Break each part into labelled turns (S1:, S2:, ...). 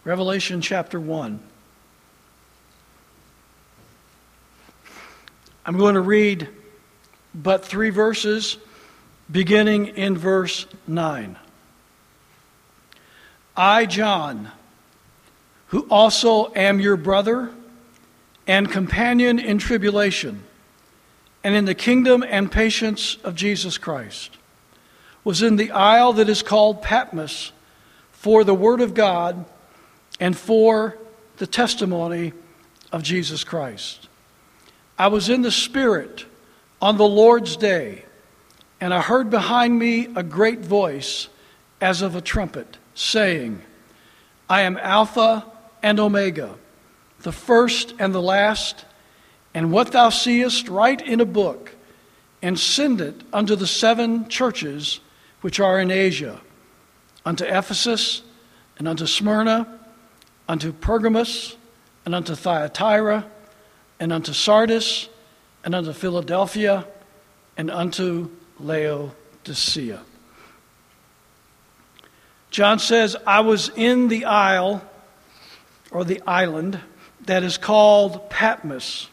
S1: Revelation chapter 1. I'm going to read but 3 verses, beginning in verse 9. I, John, who also am your brother and companion in tribulation, and in the kingdom and patience of Jesus Christ, was in the isle that is called Patmos for the word of God and for the testimony of Jesus Christ. I was in the Spirit on the Lord's day, and I heard behind me a great voice as of a trumpet, saying, I am Alpha and Omega, the first and the last, and what thou seest write in a book, and send it unto the 7 churches which are in Asia, unto Ephesus, and unto Smyrna, unto Pergamos, and unto Thyatira, and unto Sardis, and unto Philadelphia, and unto Laodicea. John says, I was in the isle, or the island, that is called Patmos,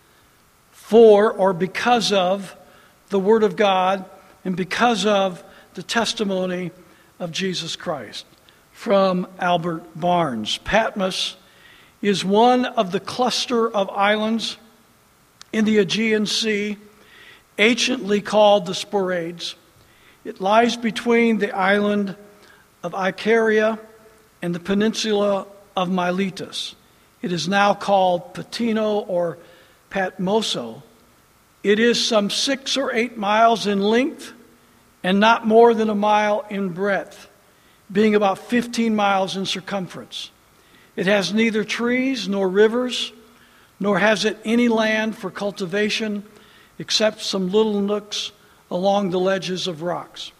S1: for or because of the Word of God and because of the testimony of Jesus Christ. From Albert Barnes. Patmos is one of the cluster of islands in the Aegean Sea, anciently called the Sporades. It lies between the island of Icaria and the peninsula of Miletus. It is now called Patino or Patmoso. It is some 6 or 8 miles in length and not more than a mile in breadth, being about 15 miles in circumference. It has neither trees nor rivers, nor has it any land for cultivation except some little nooks along the ledges of rocks.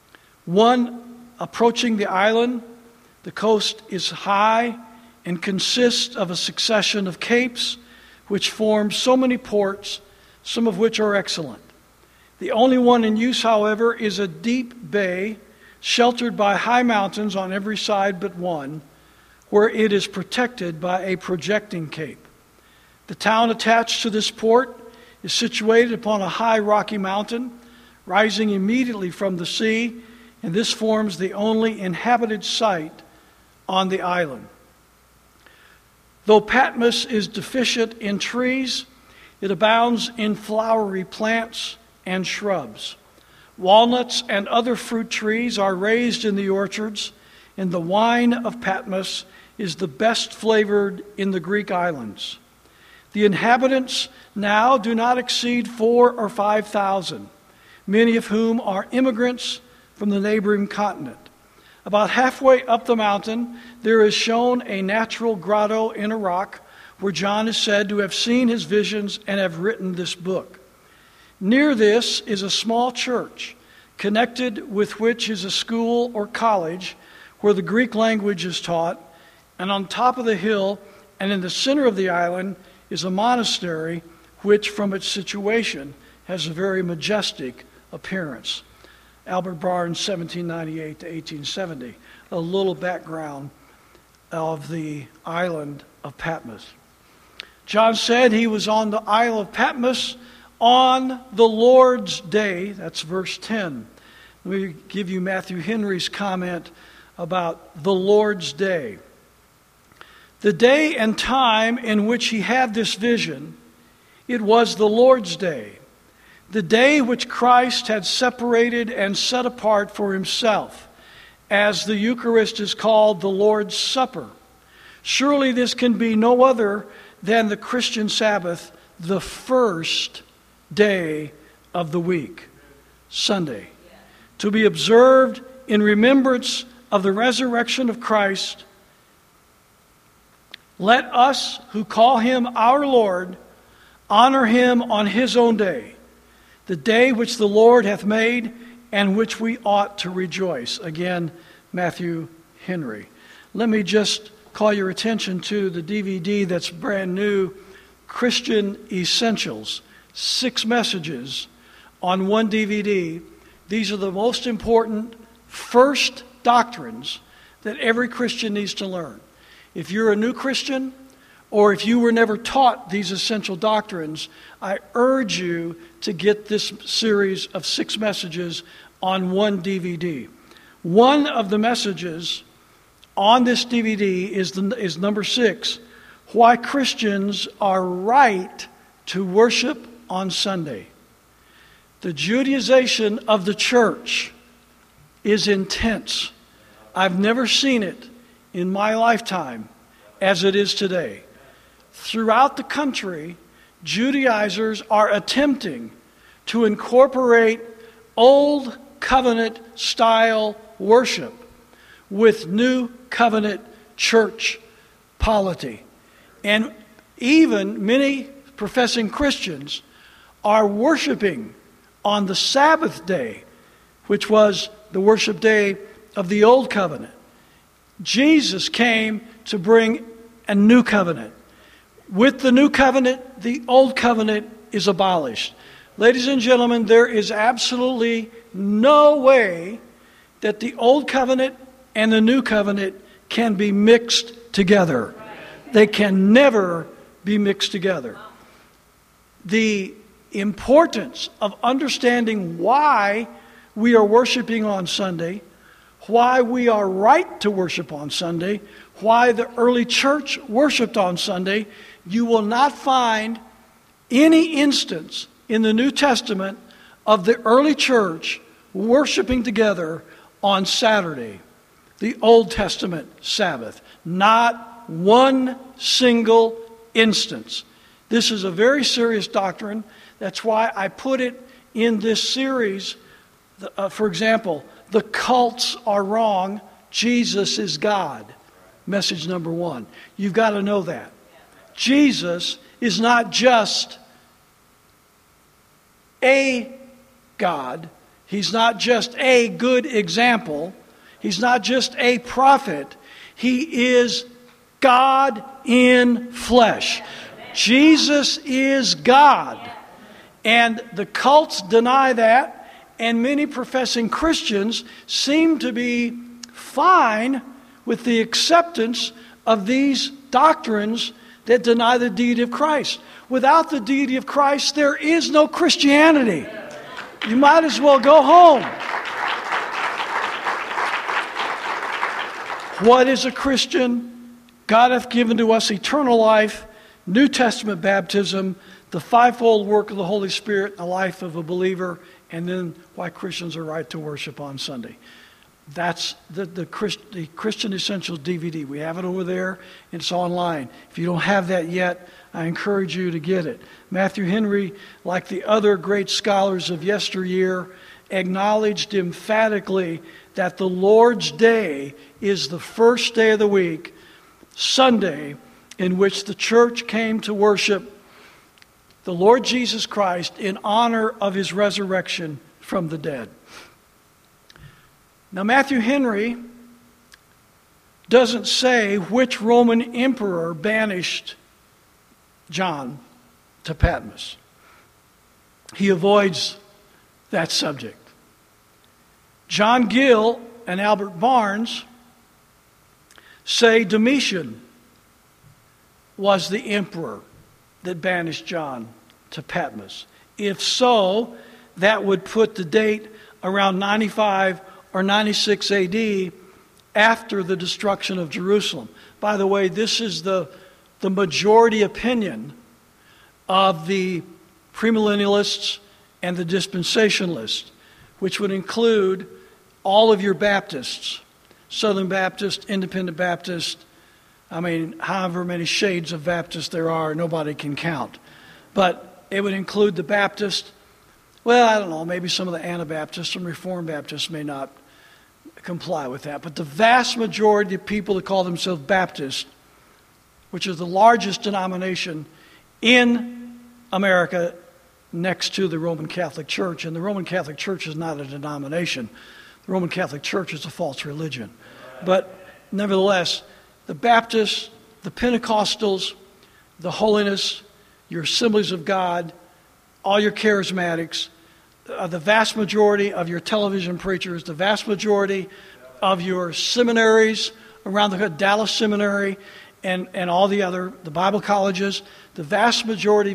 S1: One approaching the island, the coast is high and consists of a succession of capes which form so many ports, some of which are excellent. The only one in use, however, is a deep bay sheltered by high mountains on every side but one, where it is protected by a projecting cape. The town attached to this port is situated upon a high rocky mountain, rising immediately from the sea, and this forms the only inhabited site on the island. Though Patmos is deficient in trees, it abounds in flowery plants and shrubs. Walnuts and other fruit trees are raised in the orchards, and the wine of Patmos is the best flavored in the Greek islands. The inhabitants now do not exceed 4,000 or 5,000, many of whom are immigrants from the neighboring continent. About halfway up the mountain, there is shown a natural grotto in a rock where John is said to have seen his visions and have written this book. Near this is a small church, connected with which is a school or college where the Greek language is taught, and on top of the hill and in the center of the island is a monastery which from its situation has a very majestic appearance. Albert Barnes, 1798 to 1870. A little background of the island of Patmos. John said he was on the Isle of Patmos on the Lord's day. That's verse 10. Let me give you Matthew Henry's comment about the Lord's day. The day and time in which he had this vision, it was the Lord's day, the day which Christ had separated and set apart for himself, as the Eucharist is called the Lord's Supper. Surely this can be no other than the Christian Sabbath, the first day of the week, Sunday, to be observed in remembrance of the resurrection of Christ. Let us who call him our Lord honor him on his own day, the day which the Lord hath made and which we ought to rejoice. Again, Matthew Henry. Let me just call your attention to the DVD that's brand new, Christian Essentials. 6 messages on one DVD. These are the most important first doctrines that every Christian needs to learn. If you're a new Christian, or if you were never taught these essential doctrines, I urge you to get this series of 6 messages on one DVD. One of the messages on this DVD is number 6, Why Christians Are Right to Worship on Sunday. The Judaization of the church is intense. I've never seen it in my lifetime as it is today. Throughout the country, Judaizers are attempting to incorporate old covenant style worship with new covenant church polity. And even many professing Christians are worshiping on the Sabbath day, which was the worship day of the Old Covenant. Jesus came to bring a new covenant. With the new covenant, the Old Covenant is abolished. Ladies and gentlemen, there is absolutely no way that the Old Covenant and the New Covenant can be mixed together. They can never be mixed together. The importance of understanding why we are worshiping on Sunday, why we are right to worship on Sunday, why the early church worshiped on Sunday, you will not find any instance in the New Testament of the early church worshiping together on Saturday, the Old Testament Sabbath. Not one single instance. This is a very serious doctrine. That's why I put it in this series. For example, the cults are wrong. Jesus is God. Message number 1. You've got to know that. Jesus is not just a God. He's not just a good example. He's not just a prophet. He is God in flesh. Jesus is God. And the cults deny that, and many professing Christians seem to be fine with the acceptance of these doctrines that deny the deity of Christ. Without the deity of Christ, there is no Christianity. You might as well go home. What is a Christian? God hath given to us eternal life, New Testament baptism, the fivefold work of the Holy Spirit in the life of a believer, and then why Christians are right to worship on Sunday. That's the Christian Essentials DVD. We have it over there. It's online. If you don't have that yet, I encourage you to get it. Matthew Henry, like the other great scholars of yesteryear, acknowledged emphatically that the Lord's Day is the first day of the week, Sunday, in which the church came to worship the Lord Jesus Christ in honor of His resurrection from the dead. Now, Matthew Henry doesn't say which Roman emperor banished John to Patmos. He avoids that subject. John Gill and Albert Barnes say Domitian was the emperor that banished John to Patmos. If so, that would put the date around 95 or 96 AD after the destruction of Jerusalem. By the way, this is the majority opinion of the premillennialists and the dispensationalists, which would include all of your Baptists, Southern Baptist, Independent Baptist, however many shades of Baptist there are, nobody can count. But it would include the Baptist. Well, I don't know, maybe some of the Anabaptists and Reformed Baptists may not comply with that. But the vast majority of people that call themselves Baptist, which is the largest denomination in America next to the Roman Catholic Church, and the Roman Catholic Church is not a denomination. The Roman Catholic Church is a false religion. But nevertheless, the Baptists, the Pentecostals, the Holiness, your Assemblies of God, all your charismatics, the vast majority of your television preachers, the vast majority of your seminaries, around the Dallas Seminary and all the Bible colleges, the vast majority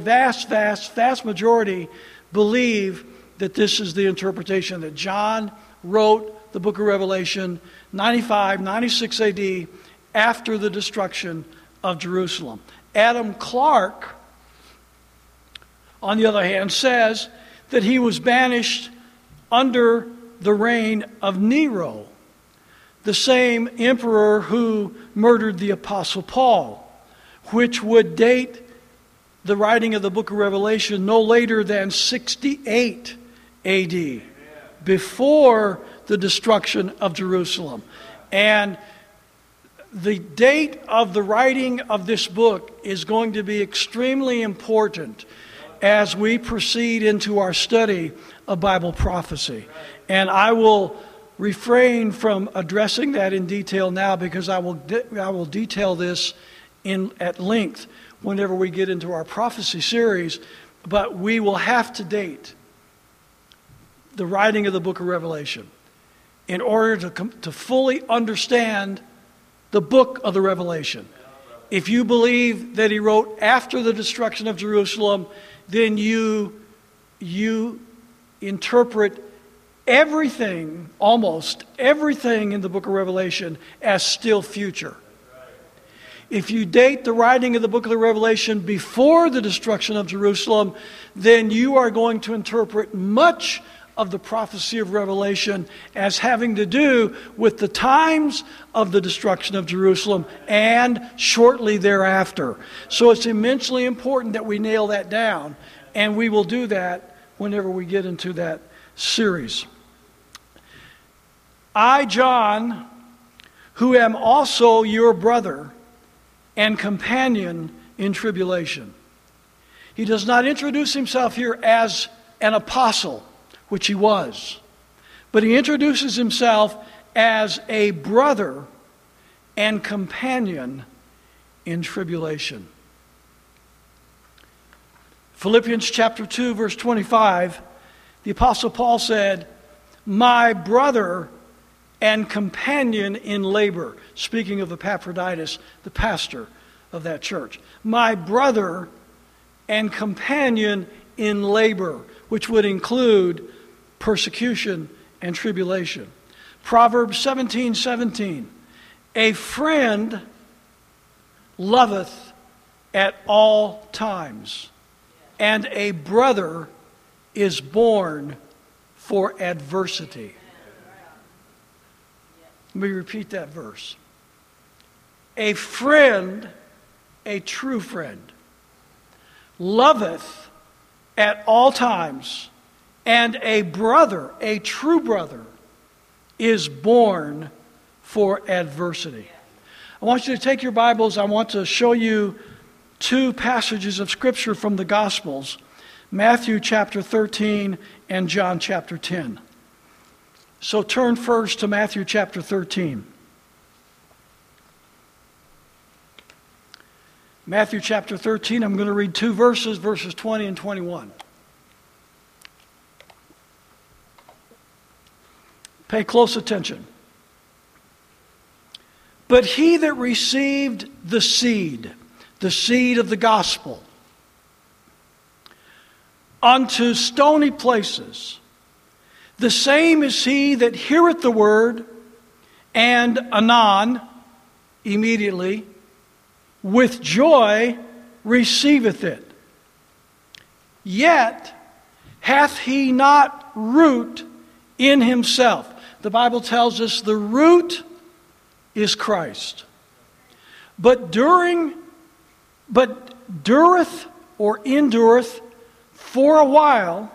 S1: believe that this is the interpretation, that John wrote the book of Revelation 95, 96 AD after the destruction of Jerusalem. Adam Clarke, on the other hand, says that he was banished under the reign of Nero, the same emperor who murdered the Apostle Paul, which would date the writing of the book of Revelation no later than 68 AD, before the destruction of Jerusalem. And the date of the writing of this book is going to be extremely important as we proceed into our study of Bible prophecy. And I will refrain from addressing that in detail now, because I will detail this at length whenever we get into our prophecy series. But we will have to date the writing of the book of Revelation in order to fully understand the book of the Revelation. If you believe that he wrote after the destruction of Jerusalem, then you interpret everything, almost everything in the book of Revelation as still future. If you date the writing of the book of the Revelation before the destruction of Jerusalem, then you are going to interpret much of the prophecy of Revelation as having to do with the times of the destruction of Jerusalem and shortly thereafter. So it's immensely important that we nail that down, and we will do that whenever we get into that series. I, John, who am also your brother and companion in tribulation. He does not introduce himself here as an apostle, which he was, but he introduces himself as a brother and companion in tribulation. Philippians chapter 2, verse 25, the Apostle Paul said, "My brother and companion in labor," speaking of Epaphroditus, the pastor of that church. "My brother and companion in labor," which would include persecution and tribulation. Proverbs 17:17, "A friend loveth at all times, and a brother is born for adversity." Let me repeat that verse. A friend, a true friend, loveth at all times, and a brother, a true brother, is born for adversity. I want you to take your Bibles. I want to show you two passages of Scripture from the Gospels, Matthew chapter 13 and John chapter 10. So turn first to Matthew chapter 13. Matthew chapter 13, I'm going to read two verses, verses 20 and 21. Pay close attention. "But he that received the seed of the gospel, unto stony places, the same is he that heareth the word, and anon," immediately, "with joy receiveth it. Yet hath he not root in himself." The Bible tells us the root is Christ. But dureth or endureth for a while.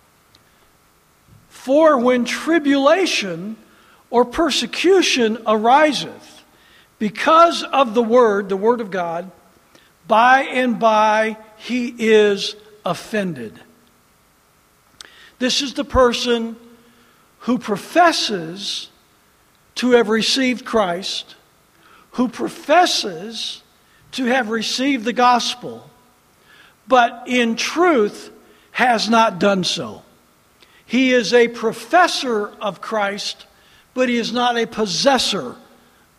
S1: For when tribulation or persecution ariseth because of the word of God, by and by he is offended. This is the person who professes to have received Christ, who professes to have received the gospel, but in truth has not done so. He is a professor of Christ, but he is not a possessor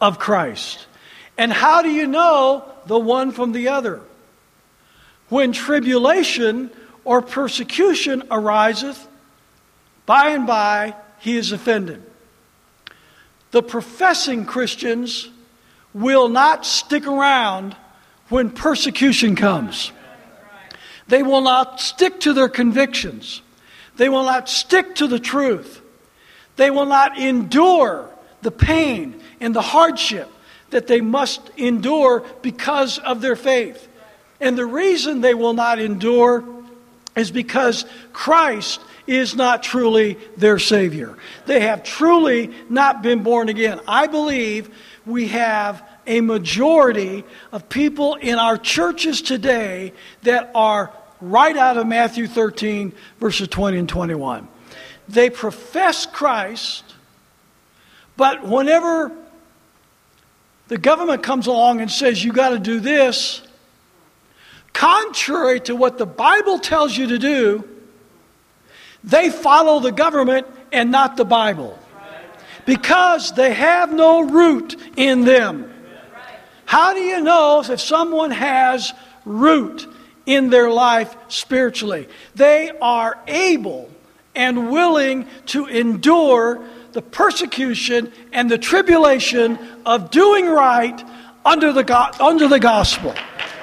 S1: of Christ. And how do you know the one from the other? When tribulation or persecution ariseth, by and by he is offended. The professing Christians will not stick around when persecution comes. They will not stick to their convictions. They will not stick to the truth. They will not endure the pain and the hardship that they must endure because of their faith. And the reason they will not endure is because Christ is not truly their Savior. They have truly not been born again. I believe we have a majority of people in our churches today that are right out of Matthew 13, verses 20 and 21. They profess Christ, but whenever the government comes along and says, you got to do this, contrary to what the Bible tells you to do, they follow the government and not the Bible. Because they have no root in them. How do you know if someone has root in their life spiritually? They are able and willing to endure the persecution and the tribulation of doing right under the gospel.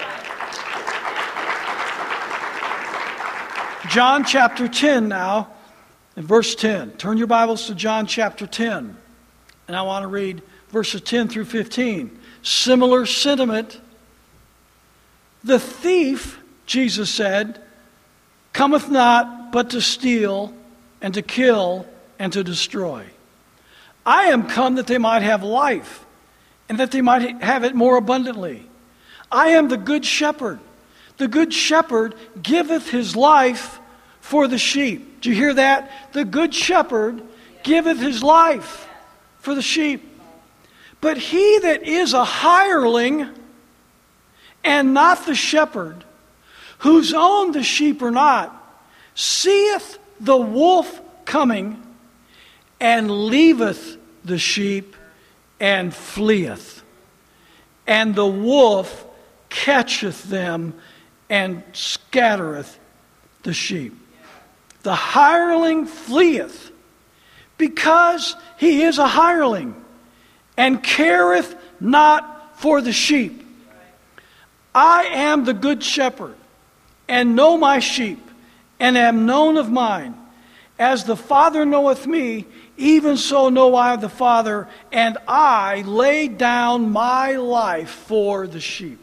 S1: John chapter 10 now, in verse 10. Turn your Bibles to John chapter 10. And I want to read verses 10 through 15. Similar sentiment. The thief, Jesus said, cometh not but to steal and to kill and to destroy. I am come that they might have life, and that they might have it more abundantly. I am the good shepherd. The good shepherd giveth his life for the sheep. Do you hear that? The good shepherd giveth his life for the sheep. But he that is a hireling and not the shepherd, whose own the sheep are not, seeth the wolf coming, and leaveth the sheep, and fleeth. And the wolf catcheth them, and scattereth the sheep. The hireling fleeth, because he is a hireling, and careth not for the sheep. I am the good shepherd, and know my sheep, and am known of mine. As the Father knoweth me, even so know I the Father, and I lay down my life for the sheep.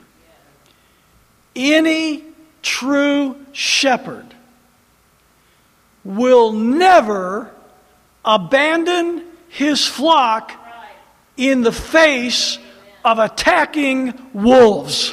S1: Any true shepherd will never abandon his flock in the face of attacking wolves.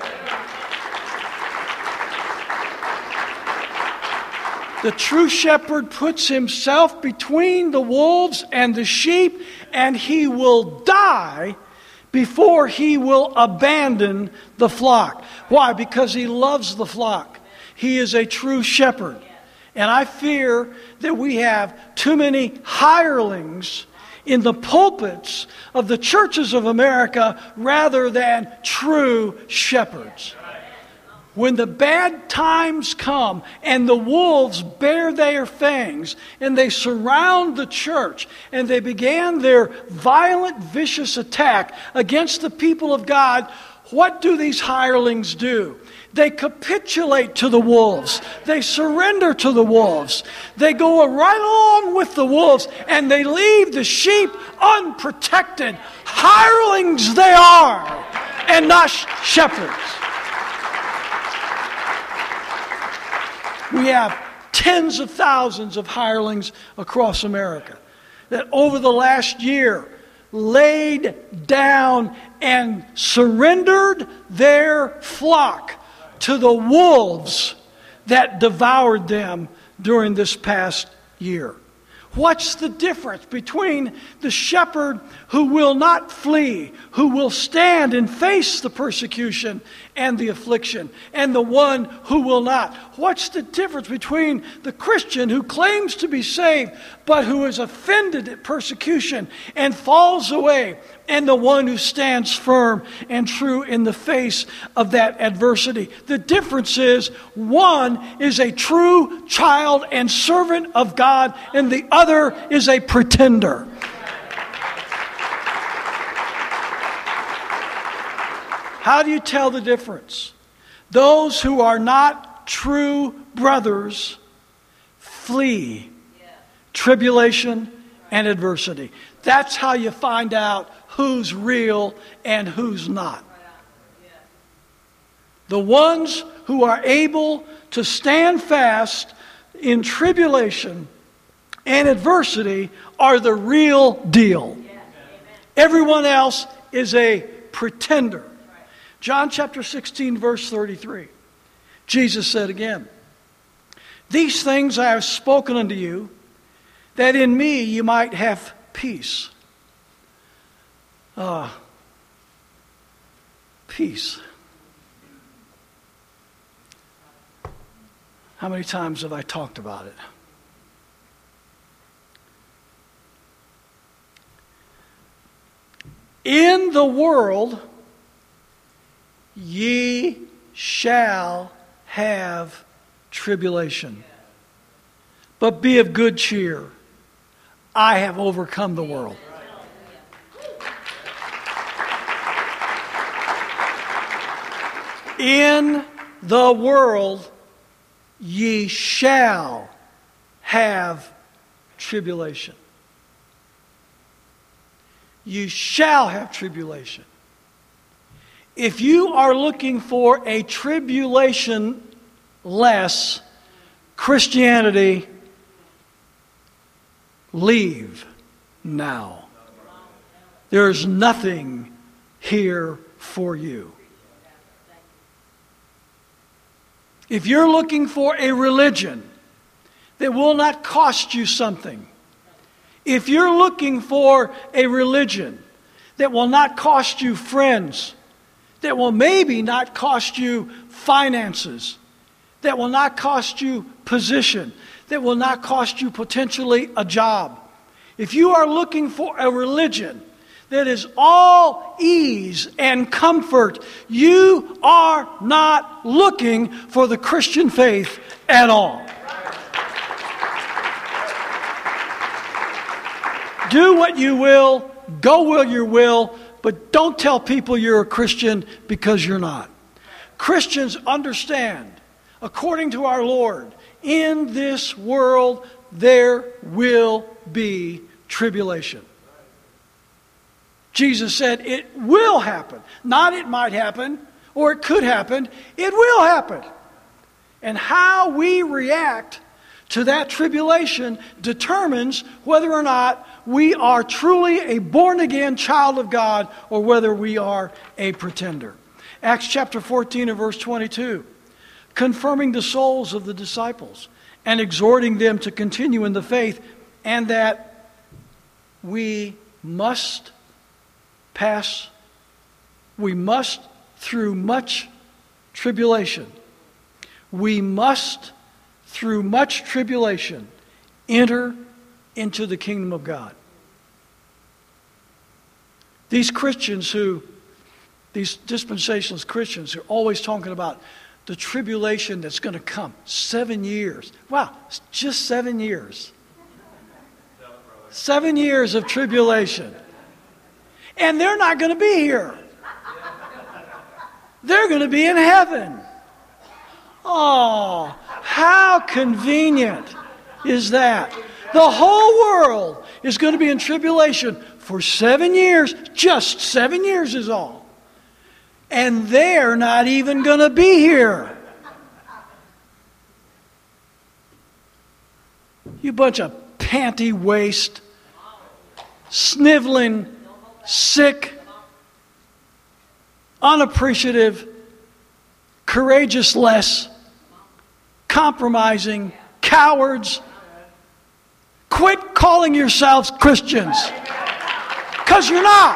S1: The true shepherd puts himself between the wolves and the sheep, and he will die before he will abandon the flock. Why? Because he loves the flock. He is a true shepherd. And I fear that we have too many hirelings in the pulpits of the churches of America rather than true shepherds. When the bad times come and the wolves bare their fangs and they surround the church and they began their violent, vicious attack against the people of God, what do these hirelings do? They capitulate to the wolves. They surrender to the wolves. They go right along with the wolves and they leave the sheep unprotected. Hirelings they are, and not shepherds. We have tens of thousands of hirelings across America that over the last year laid down and surrendered their flock to the wolves that devoured them during this past year. What's the difference between the shepherd who will not flee, who will stand and face the persecution and the affliction, and the one who will not? What's the difference between the Christian who claims to be saved, but who is offended at persecution and falls away? and the one who stands firm and true in the face of that adversity. The difference is one is a true child and servant of God, and the other is a pretender. How do you tell the difference? Those who are not true brothers flee tribulation and adversity. That's how you find out who's real and who's not. The ones who are able to stand fast in tribulation and adversity are the real deal. Everyone else is a pretender. John chapter 16, verse 33. Jesus said again, "These things I have spoken unto you, that in me you might have peace." Peace. How many times have I talked about it? In the world ye shall have tribulation. But be of good cheer. I have overcome the world. In the world ye shall have tribulation. You shall have tribulation. If you are looking for a tribulation-less Christianity, leave now. There's nothing here for you. If you're looking for a religion that will not cost you something, if you're looking for a religion that will not cost you friends, that will maybe not cost you finances, that will not cost you position, that will not cost you potentially a job. If you are looking for a religion that is all ease and comfort, you are not looking for the Christian faith at all. Do what you will, go where you will, but don't tell people you're a Christian because you're not. Christians understand, according to our Lord, in this world there will be tribulation. Jesus said it will happen. Not it might happen or it could happen. It will happen. And how we react to that tribulation determines whether or not we are truly a born-again child of God or whether we are a pretender. Acts chapter 14 and verse 22. Confirming the souls of the disciples and exhorting them to continue in the faith, and that we must through much tribulation. We must through much tribulation enter into the kingdom of God. These dispensationalist Christians are always talking about the tribulation that's going to come. 7 years. Wow, it's just 7 years. 7 years of tribulation. And they're not going to be here. They're going to be in heaven. Oh, how convenient is that? The whole world is going to be in tribulation for 7 years. Just 7 years is all. And they're not even going to be here. You bunch of panty waste, sniveling, sick, unappreciative, courageous-less, compromising, cowards. Quit calling yourselves Christians, because you're not.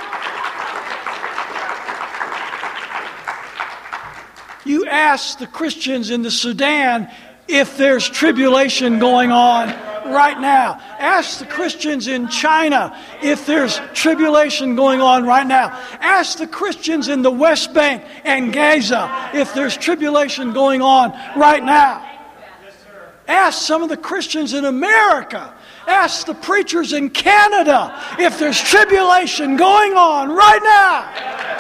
S1: You ask the Christians in the Sudan if there's tribulation going on. right now. Ask the Christians in China if there's tribulation going on right now. Ask the Christians in the West Bank and Gaza if there's tribulation going on right now. Ask some of the Christians in America. Ask the preachers in Canada if there's tribulation going on right now.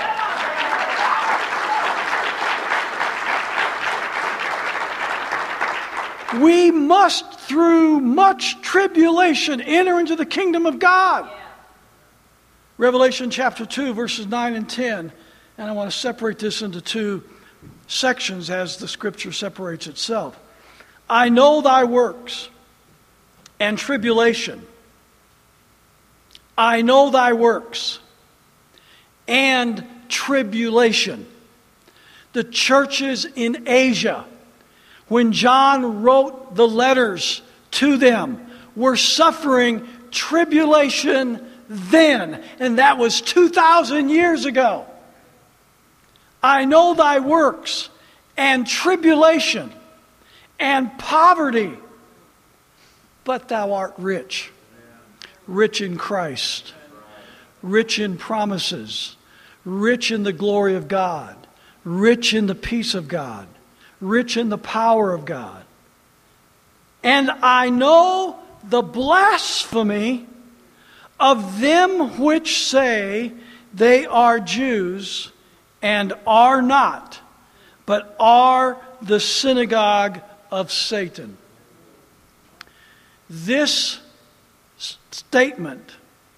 S1: We must, through much tribulation, enter into the kingdom of God. Revelation chapter 2, verses 9 and 10. And I want to separate this into two sections as the scripture separates itself. I know thy works and tribulation. I know thy works and tribulation. The churches in Asia, when John wrote the letters to them, were suffering tribulation then. And that was 2,000 years ago. I know thy works and tribulation and poverty, but thou art rich. Rich in Christ. Rich in promises. Rich in the glory of God. Rich in the peace of God. Rich in the power of God. And I know the blasphemy of them which say they are Jews and are not, but are the synagogue of Satan. This statement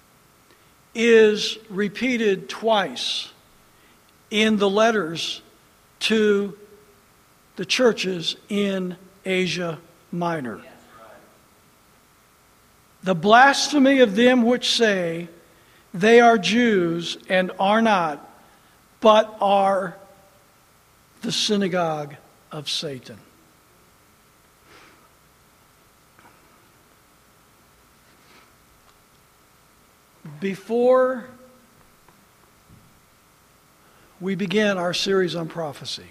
S1: is repeated twice in the letters to the churches in Asia Minor. The blasphemy of them which say they are Jews and are not, but are the synagogue of Satan. Before we begin our series on prophecy,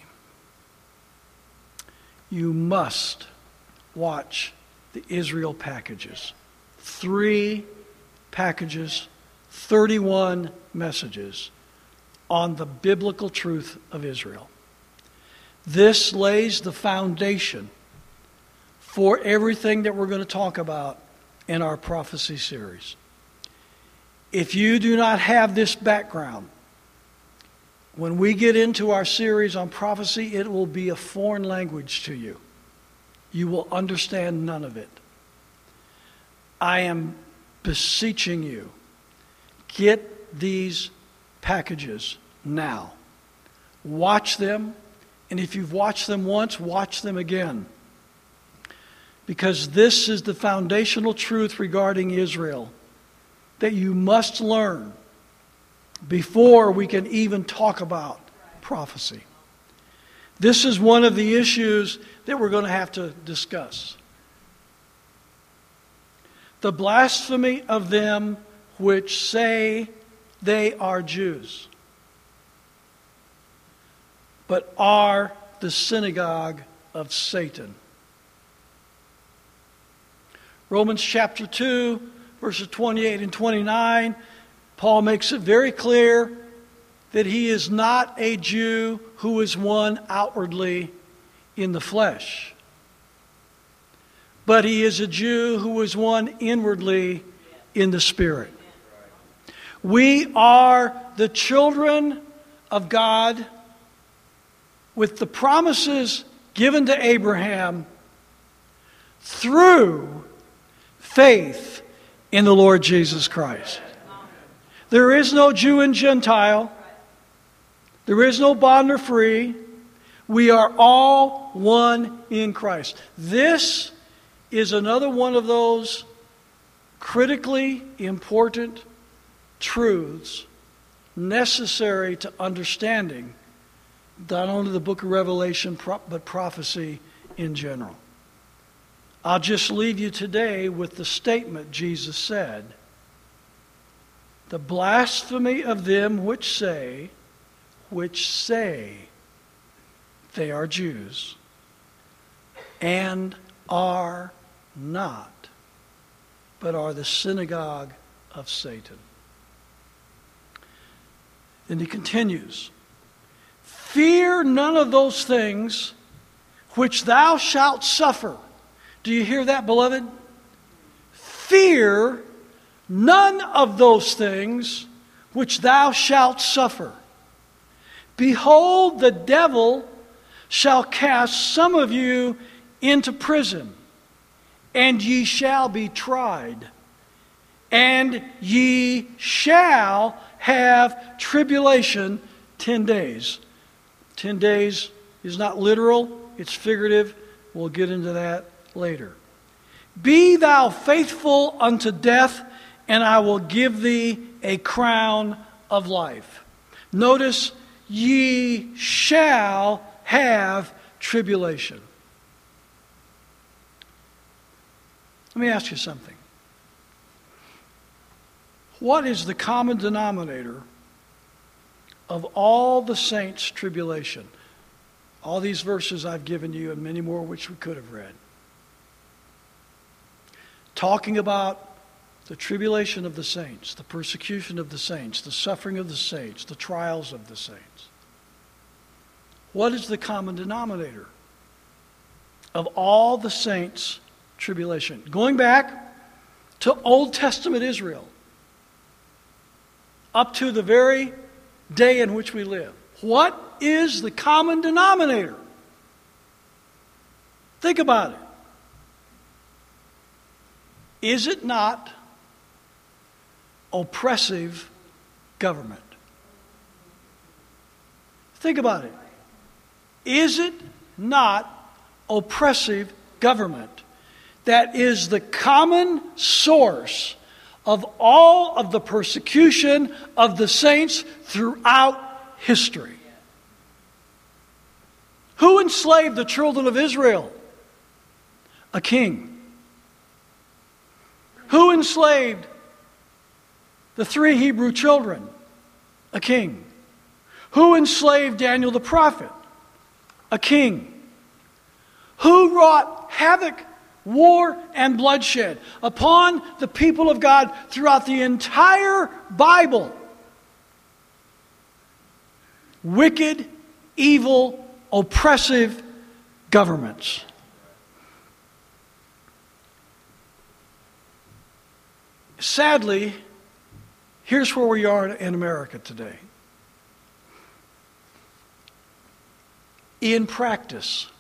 S1: you must watch the Israel packages. 3 packages, 31 messages on the biblical truth of Israel. This lays the foundation for everything that we're going to talk about in our prophecy series. If you do not have this background, when we get into our series on prophecy, it will be a foreign language to you. You will understand none of it. I am beseeching you, get these packages now. Watch them, and if you've watched them once, watch them again. Because this is the foundational truth regarding Israel that you must learn before we can even talk about prophecy. This is one of the issues that we're going to have to discuss. The blasphemy of them which say they are Jews, but are the synagogue of Satan. Romans chapter 2, verses 28 and 29, Paul makes it very clear that he is not a Jew who is one outwardly in the flesh, but he is a Jew who is one inwardly in the Spirit. We are the children of God with the promises given to Abraham through faith in the Lord Jesus Christ. There is no Jew and Gentile. There is no bond or free. We are all one in Christ. This is another one of those critically important truths necessary to understanding not only the book of Revelation, but prophecy in general. I'll just leave you today with the statement Jesus said, the blasphemy of them which say they are Jews and are not, but are the synagogue of Satan. And he continues, fear none of those things which thou shalt suffer. Do you hear that, beloved? Fear none of those things which thou shalt suffer. Behold, the devil shall cast some of you into prison, and ye shall be tried, and ye shall have tribulation 10 days. 10 days is not literal, it's figurative. We'll get into that later. Be thou faithful unto death, and I will give thee a crown of life. Notice, ye shall have tribulation. Let me ask you something. What is the common denominator of all the saints' tribulation? All these verses I've given you and many more which we could have read. Talking about the tribulation of the saints, the persecution of the saints, the suffering of the saints, the trials of the saints. What is the common denominator of all the saints' tribulation? Going back to Old Testament Israel, up to the very day in which we live. What is the common denominator? Think about it. Is it not oppressive government? Think about it. Is it not oppressive government that is the common source of all of the persecution of the saints throughout history? Who enslaved the children of Israel? A king. Who enslaved the 3 Hebrew children? A king. Who enslaved Daniel the prophet? A king. Who wrought havoc, war, and bloodshed upon the people of God throughout the entire Bible? Wicked, evil, oppressive governments. Sadly, here's where we are in America today. In practice,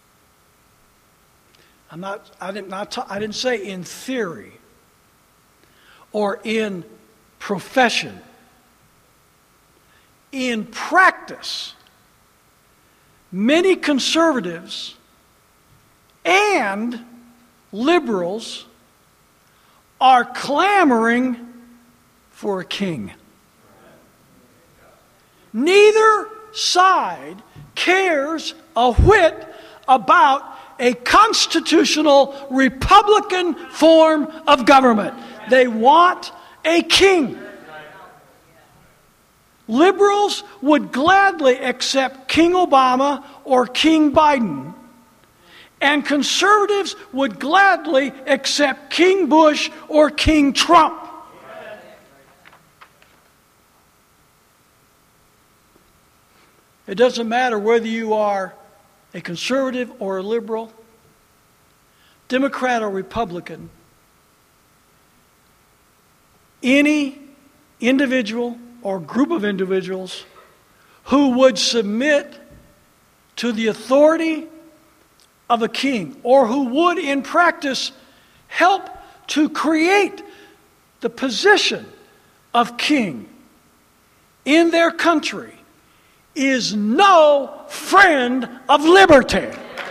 S1: I didn't say in theory or in profession. In practice, many conservatives and liberals are clamoring for a king. Neither side cares a whit about a constitutional Republican form of government. They want a king. Liberals would gladly accept King Obama or King Biden, and conservatives would gladly accept King Bush or King Trump. It doesn't matter whether you are a conservative or a liberal, Democrat or Republican. Any individual or group of individuals who would submit to the authority of a king, or who would in practice help to create the position of king in their country, is no friend of liberty.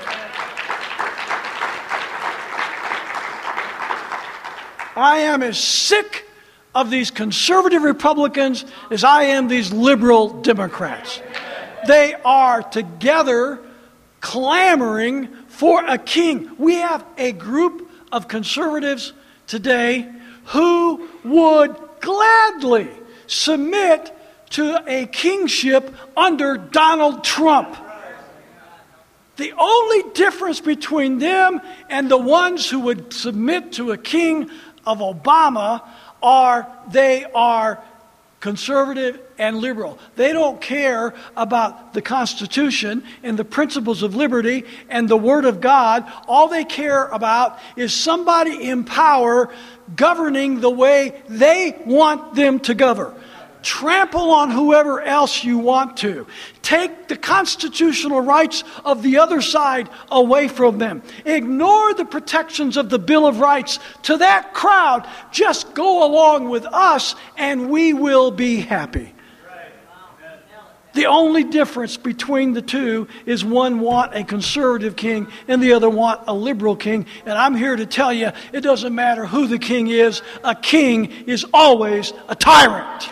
S1: I am as sick of these conservative Republicans as I am these liberal Democrats. They are together clamoring for a king. We have a group of conservatives today who would gladly submit to a kingship under Donald Trump. The only difference between them and the ones who would submit to a king of Obama they are conservative and liberal. They don't care about the Constitution and the principles of liberty and the Word of God. All they care about is somebody in power governing the way they want them to govern. Trample on whoever else you want to. Take the constitutional rights of the other side away from them. Ignore the protections of the Bill of Rights. To that crowd, just go along with us and we will be happy. The only difference between the two is one want a conservative king and the other want a liberal king. And I'm here to tell you, it doesn't matter who the king is. A king is always a tyrant.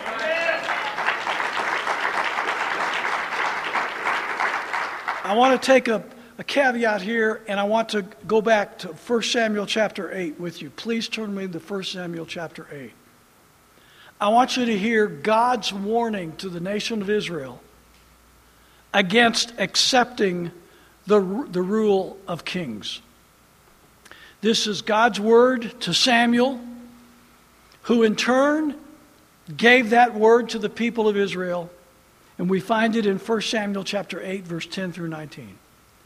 S1: I want to take a caveat here, and I want to go back to 1 Samuel chapter 8 with you. Please turn me to 1 Samuel chapter 8. I want you to hear God's warning to the nation of Israel against accepting the rule of kings. This is God's word to Samuel, who in turn gave that word to the people of Israel. And we find it in 1 Samuel chapter 8, verse 10 through 19.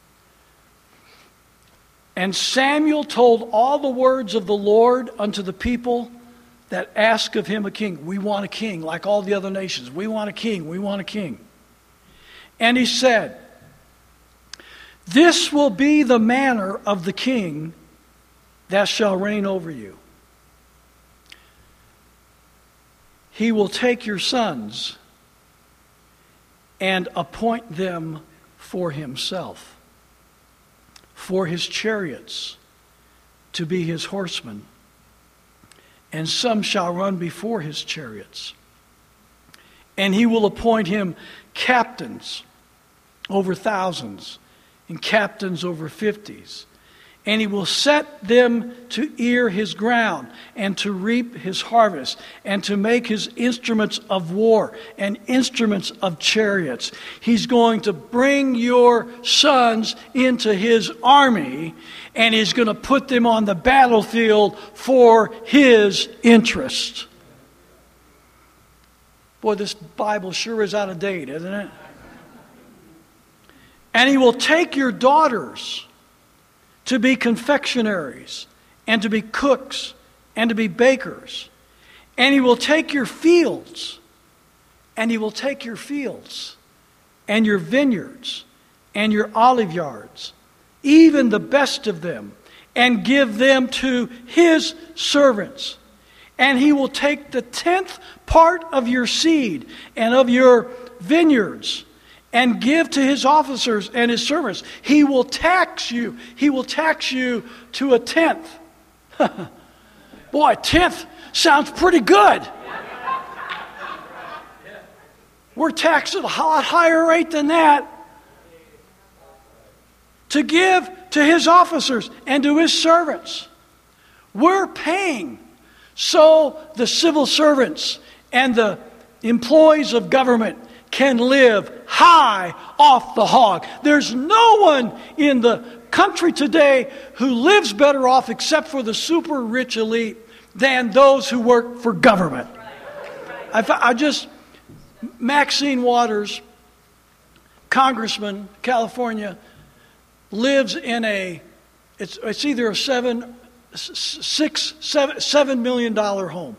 S1: And Samuel told all the words of the Lord unto the people that ask of him a king. We want a king, like all the other nations. We want a king. We want a king. And he said, this will be the manner of the king that shall reign over you. He will take your sons and appoint them for himself, for his chariots to be his horsemen, and some shall run before his chariots. And he will appoint him captains over thousands, and captains over 50s. And he will set them to ear his ground, and to reap his harvest, and to make his instruments of war, and instruments of chariots. He's going to bring your sons into his army, and he's going to put them on the battlefield for his interest. Boy, this Bible sure is out of date, isn't it? And he will take your daughters to be confectionaries, and to be cooks, and to be bakers. And he will take your fields, and he will take your fields, and your vineyards, and your olive yards, even the best of them, and give them to his servants. And he will take the 10th part of your seed, and of your vineyards, and give to his officers and his servants. He will tax you. He will tax you to a 10th. Boy, 10th sounds pretty good. We're taxed at a lot higher rate than that. To give to his officers and to his servants. We're paying so the civil servants and the employees of government can live high off the hog. There's no one in the country today who lives better off, except for the super rich elite, than those who work for government. Maxine Waters, Congressman, California, lives in it's either a $7 million home.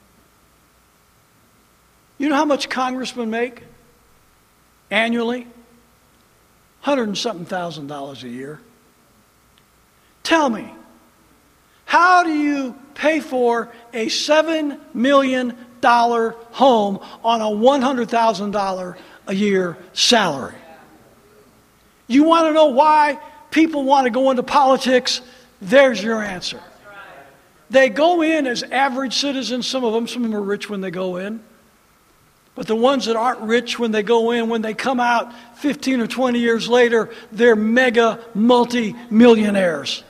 S1: You know how much congressmen make annually? $100,000 a year. Tell me, how do you pay for a $7 million home on a $100,000 a year salary? You want to know why people want to go into politics? There's your answer. They go in as average citizens, some of them are rich when they go in. But the ones that aren't rich when they go in, when they come out 15 or 20 years later, they're mega multi-millionaires.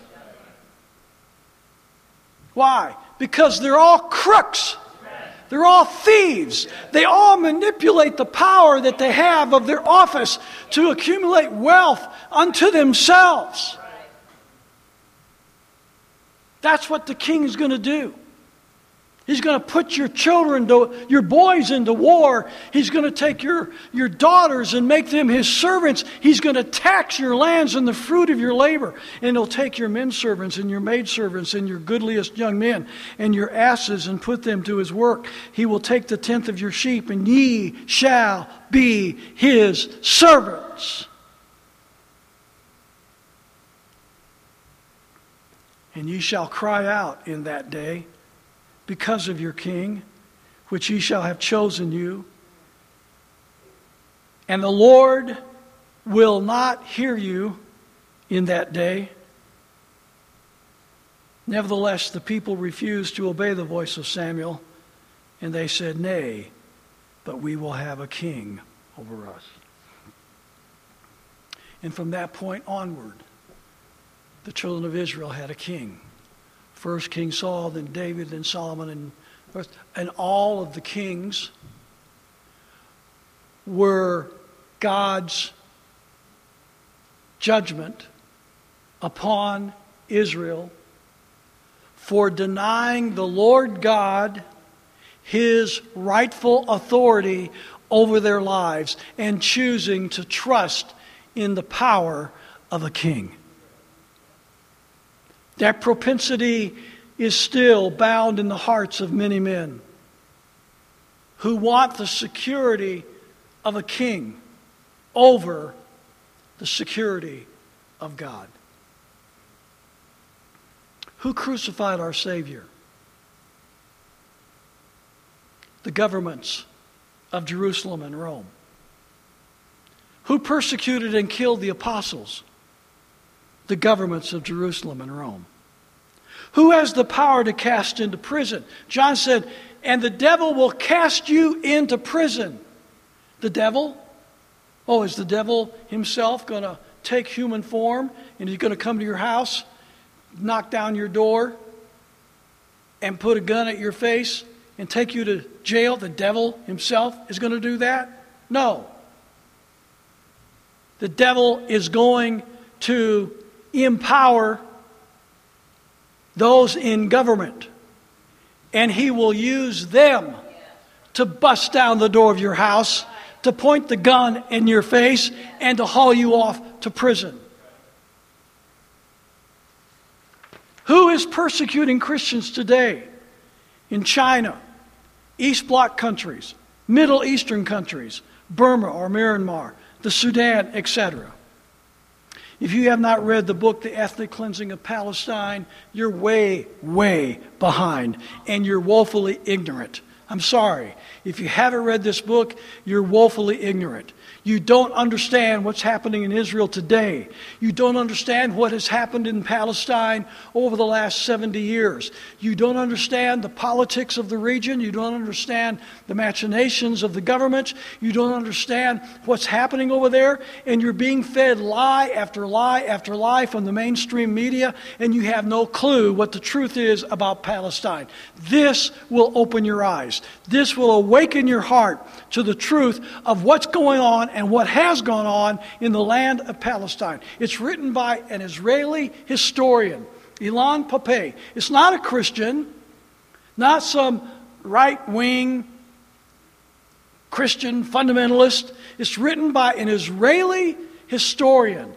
S1: Why? Because they're all crooks. They're all thieves. They all manipulate the power that they have of their office to accumulate wealth unto themselves. That's what the king is going to do. He's going to put your children, your boys into war. He's going to take your daughters and make them his servants. He's going to tax your lands and the fruit of your labor. And he'll take your men servants and your maid servants and your goodliest young men and your asses and put them to his work. He will take the tenth of your sheep, and ye shall be his servants. And ye shall cry out in that day, because of your king, which ye shall have chosen you. And the Lord will not hear you in that day. Nevertheless, the people refused to obey the voice of Samuel, and they said, Nay, but we will have a king over us. And from that point onward, the children of Israel had a king. First King Saul, then David, then Solomon, and all of the kings were God's judgment upon Israel for denying the Lord God his rightful authority over their lives and choosing to trust in the power of a king. That propensity is still bound in the hearts of many men who want the security of a king over the security of God. Who crucified our Savior? The governments of Jerusalem and Rome. Who persecuted and killed the apostles? The governments of Jerusalem and Rome. Who has the power to cast into prison? John said, and the devil will cast you into prison. The devil? Oh, is the devil himself going to take human form and he's going to come to your house, knock down your door, and put a gun at your face and take you to jail? The devil himself is going to do that? No. The devil is going to empower those in government, and he will use them to bust down the door of your house, to point the gun in your face, and to haul you off to prison. Who is persecuting Christians today in China, East Bloc countries, Middle Eastern countries, Burma or Myanmar, the Sudan, etc.? If you have not read the book, The Ethnic Cleansing of Palestine, you're way, way behind, and you're woefully ignorant. I'm sorry. If you haven't read this book, you're woefully ignorant. You don't understand what's happening in Israel today. You don't understand what has happened in Palestine over the last 70 years. You don't understand the politics of the region. You don't understand the machinations of the government. You don't understand what's happening over there. And you're being fed lie after lie after lie from the mainstream media, and you have no clue what the truth is about Palestine. This will open your eyes. This will awaken your heart to the truth of what's going on and what has gone on in the land of Palestine. It's written by an Israeli historian, Ilan Pappé. It's not a Christian, not some right-wing Christian fundamentalist. It's written by an Israeli historian,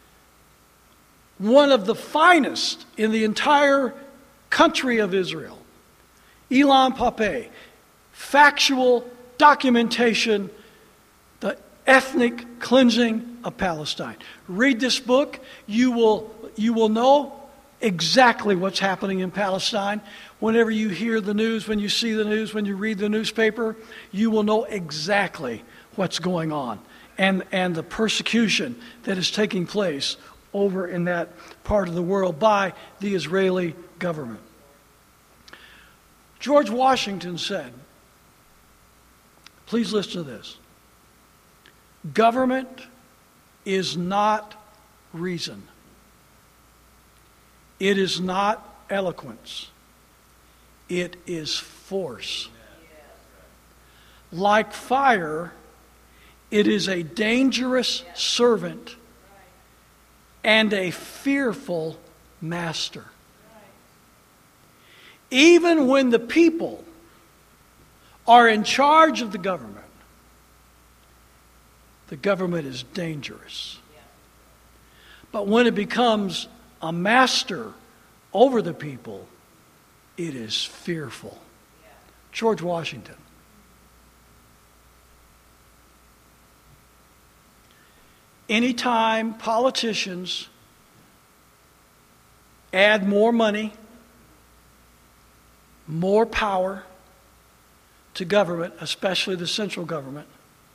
S1: one of the finest in the entire country of Israel. Ilan Pappé. Factual documentation, the ethnic cleansing of Palestine. Read this book. You will know exactly what's happening in Palestine. Whenever you hear the news, when you see the news, when you read the newspaper, you will know exactly what's going on and the persecution that is taking place over in that part of the world by the Israeli government. George Washington said, please listen to this, government is not reason. It is not eloquence. It is force. Like fire, it is a dangerous servant and a fearful master. even when the people are in charge of the government is dangerous. But when it becomes a master over the people, it is fearful. George Washington. Anytime politicians add more money, more power to government, especially the central government,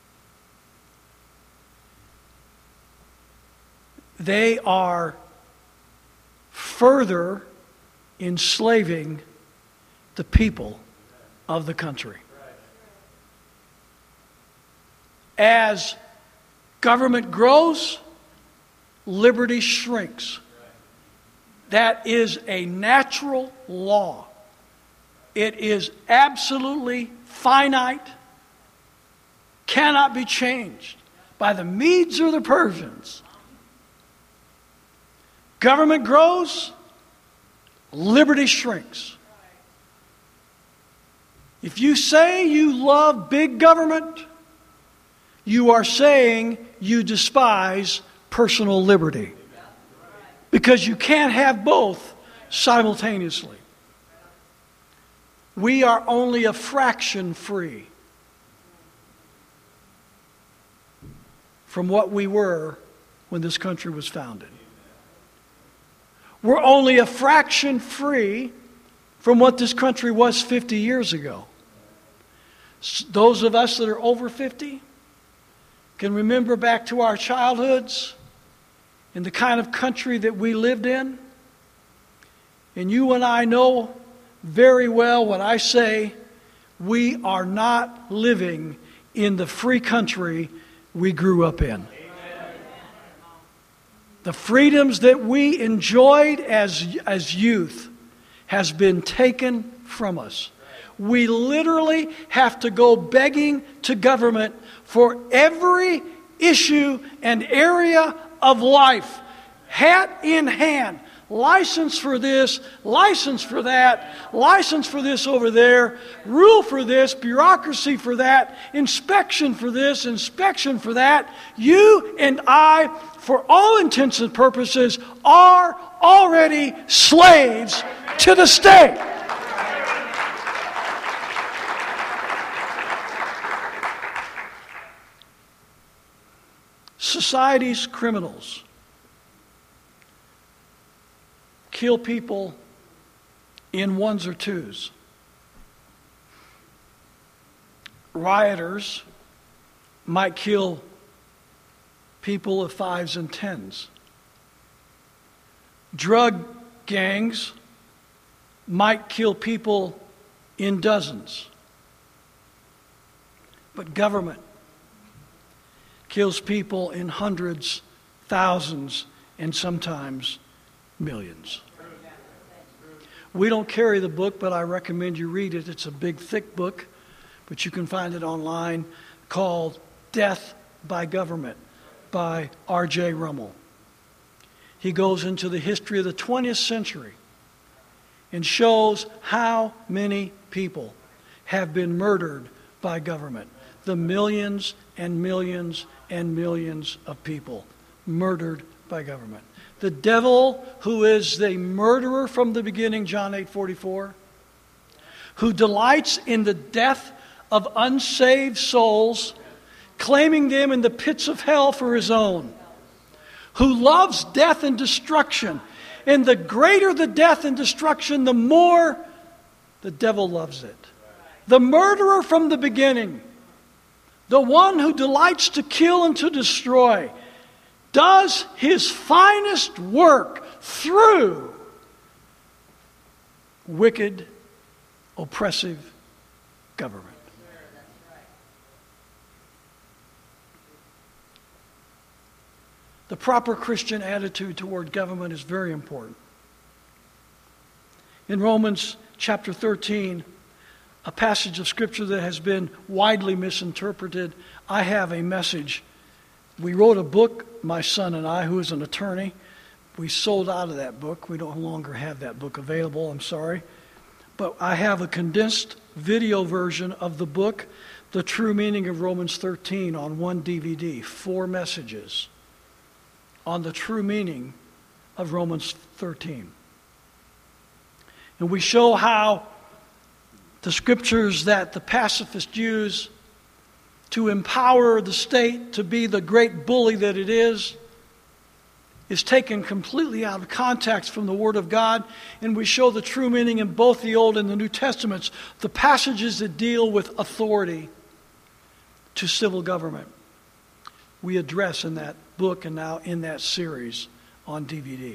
S1: they are further enslaving the people of the country. As government grows, liberty shrinks. That is a natural law. It is absolutely finite, cannot be changed by the Medes or the Persians. Government grows, liberty shrinks. If you say you love big government, you are saying you despise personal liberty. Because you can't have both simultaneously. We are only a fraction free from what we were when this country was founded. We're only a fraction free from what this country was 50 years ago. Those of us that are over 50 can remember back to our childhoods and the kind of country that we lived in. And you and I know very well when I say we are not living in the free country we grew up in. The freedoms that we enjoyed as youth has been taken from us. We literally have to go begging to government for every issue and area of life. Hat in hand. License for this, license for that, license for this over there, rule for this, bureaucracy for that, inspection for this, inspection for that. You and I, for all intents and purposes, are already slaves to the state. Society's criminals kill people in ones or twos. Rioters might kill people of fives and tens. Drug gangs might kill people in dozens. But government kills people in hundreds, thousands, and sometimes millions. We don't carry the book, but I recommend you read it. It's a big, thick book, but you can find it online, called Death by Government by R.J. Rummel. He goes into the history of the 20th century and shows how many people have been murdered by government. The millions and millions and millions of people murdered by government. The devil, who is the murderer from the beginning, John 8:44, who delights in the death of unsaved souls, claiming them in the pits of hell for his own, who loves death and destruction. And the greater the death and destruction, the more the devil loves it. The murderer from the beginning, the one who delights to kill and to destroy, does his finest work through wicked, oppressive government. The proper Christian attitude toward government is very important. In Romans chapter 13, a passage of Scripture that has been widely misinterpreted, I have a message. We wrote a book, my son and I, who is an attorney. We sold out of that book. We no longer have that book available, I'm sorry. but I have a condensed video version of the book, The True Meaning of Romans 13, on one DVD. 4 messages on the true meaning of Romans 13. And we show how the scriptures that the pacifists use to empower the state to be the great bully that it is taken completely out of context from the Word of God. And we show the true meaning in both the Old and the New Testaments, the passages that deal with authority to civil government. We address in that book and now in that series on DVD.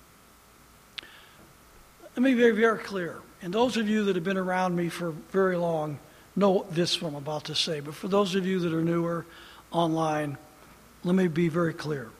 S1: Let me be very, very clear. And those of you that have been around me for very long know this what I'm about to say. But for those of you that are newer online, let me be very clear.